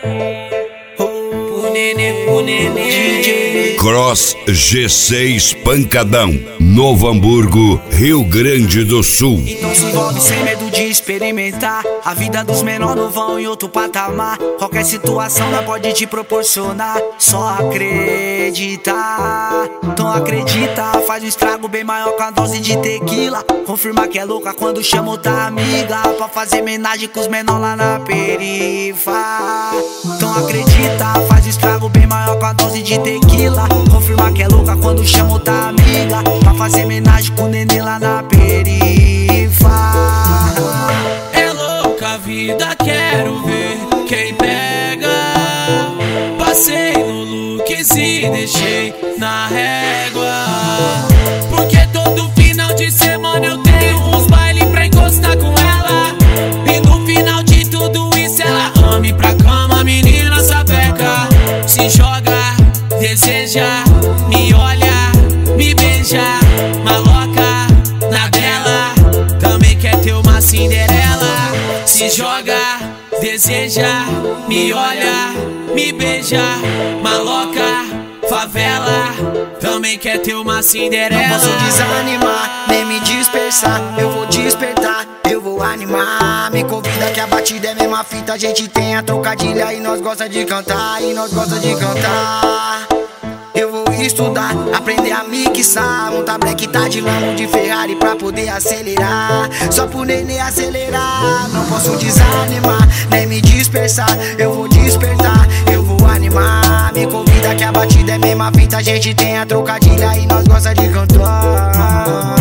O nenê DJ Cross G6 Pancadão, Novo Hamburgo, Rio Grande do Sul. Então se envolve sem medo de experimentar. A vida dos menores vão em outro patamar. Qualquer situação não pode te proporcionar. Só acreditar. Então acredita, faz um estrago bem maior com a dose de tequila. Confirma que é louca quando chama outra amiga pra fazer homenagem com os menores lá na perifa. Então acredita, faz um estrago bem maior com a dose de tequila. Confirma que é louca quando chama outra amiga pra fazer homenagem com o nenê lá na perifa. É louca a vida, quero ver quem pega. Passei no Lucas e deixei na régua. Porque todo final de semana eu tenho uns baile pra encostar com ela. E no final de tudo isso ela ame pra cama, menina sapeca. Se joga, deseja, me olha, me beija, maloca na dela. Também quer ter uma Cinderela. Se joga, deseja, me olha, me beija, maloca, favela. Também quer ter uma Cinderela. Não posso desanimar, nem me dispersar. Eu vou despertar, eu vou animar. Me convida que a batida é a mesma fita. A gente tem a trocadilha e nós gosta de cantar. E nós gosta de cantar. Eu vou estudar, aprender a mixar. Montar black, tá de Lambo, de Ferrari pra poder acelerar. Só pro nenê acelerar. Não posso desanimar, nem me dispersar. Eu vou despertar, eu vou animar. Me convida que a batida é a mesma fita. A gente tem a trocadilha e nós gosta de cantar.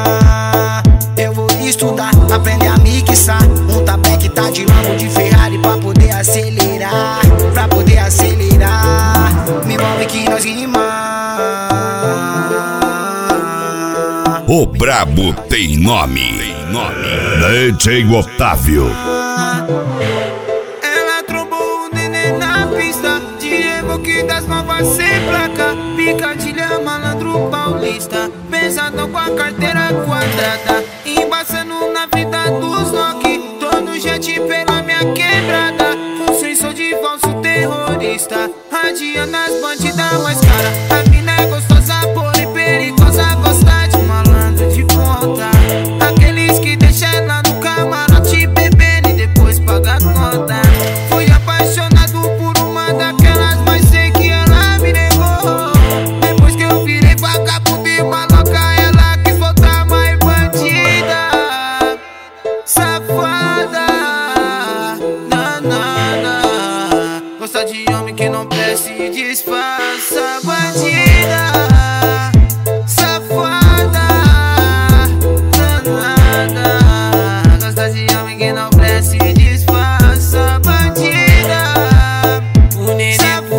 Eu vou estudar, aprender a mixar. Montar black, tá de Lambo, de Ferrari pra poder acelerar. Pra poder acelerar. Me move que nós rimar. O brabo tem nome. DJ Otávio. Ela trombou o nenê na pista. Diego que das novas sem placa. Picadilha, malandro paulista. Pensadão com a carteira quadrada. Embaçando na vida dos Nock. Tô no jet pela minha quebrada. Com sensor de falso terrorista. Radiando as bandidas mais cara. A mina é gostosa, porém perigosa. Gosta de malandro de ponta. Aqueles que deixam ela no camarote bebendo e depois paga a conta. Fui apaixonado por uma daquelas, mas sei que ela me negou. Depois que eu virei vagabundo e maloca, ela quis voltar mais bandida. Safada, nanana. Gosta de homem que não presta e disfarça. Bandida, safada, danada. Gosta de homem que não presta e disfarça. Bandida, O nenê,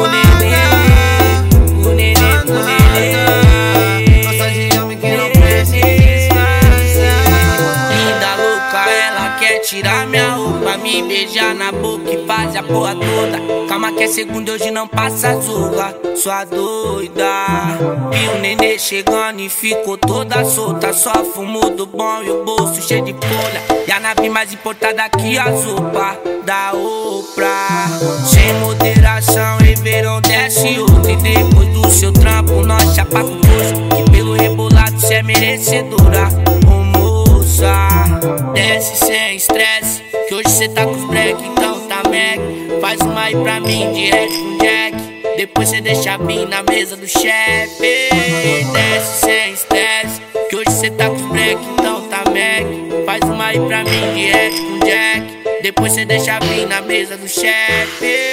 gosta de homem que não presta e disfarça. Linda louca, ela quer tirar minha roupa, me beijar na boca e faz a porra toda. Calma que é segunda, hoje não passa zorra, sua doida. Vi o nenê chegando e ficou toda solta. Só fumo do bom e o bolso cheio de folha. E a nave mais importada que a sopa da Oprah. Sem moderação, Ribeirão desce outra. E depois do seu trampo, nós chapa com força. Que pelo rebolado cê é merecedora, ô moça. Desce sem estresse, que hoje cê tá com os break, então tá mec. Faz uma aí pra mim, direto com Jack. Depois cê deixa vir na mesa do chefe. Desce sem estresse, que hoje cê tá com os break, então tá mec. Faz uma aí pra mim, direto com Jack. Depois cê deixa vir na mesa do chefe.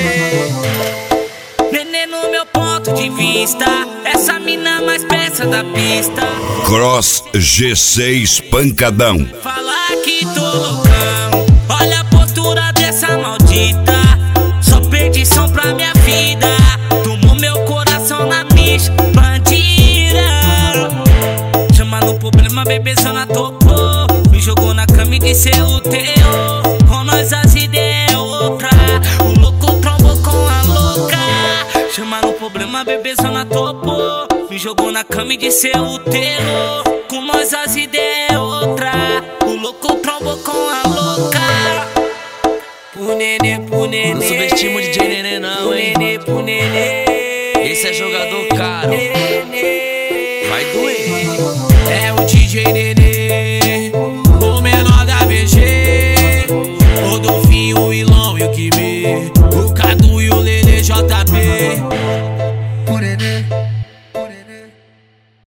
Nenê no meu ponto de vista, essa mina mais peça da pista. Cross G6 Pancadão. Falar que tô loucão, olha a postura dessa maldita. Só perdição pra minha vida, tomou meu coração na bicha. Bandida, chama no problema, bebezona topou. Me jogou na cama e disse o teu. Com nós as ideias é outra. O louco trombou com a louca. Chama no problema, bebezona topou. Me jogou na cama e disse o teu. Com nós as ideias é outra. O louco trombou com a louca. Pro nenê, Não subestima o DJ Nenê. pro nenê. Esse é jogador caro, vai doer. É o DJ Nenê, o menor da VG, o Dolfinho, o Ilão e o Kimi, o Cadu e o Lele J.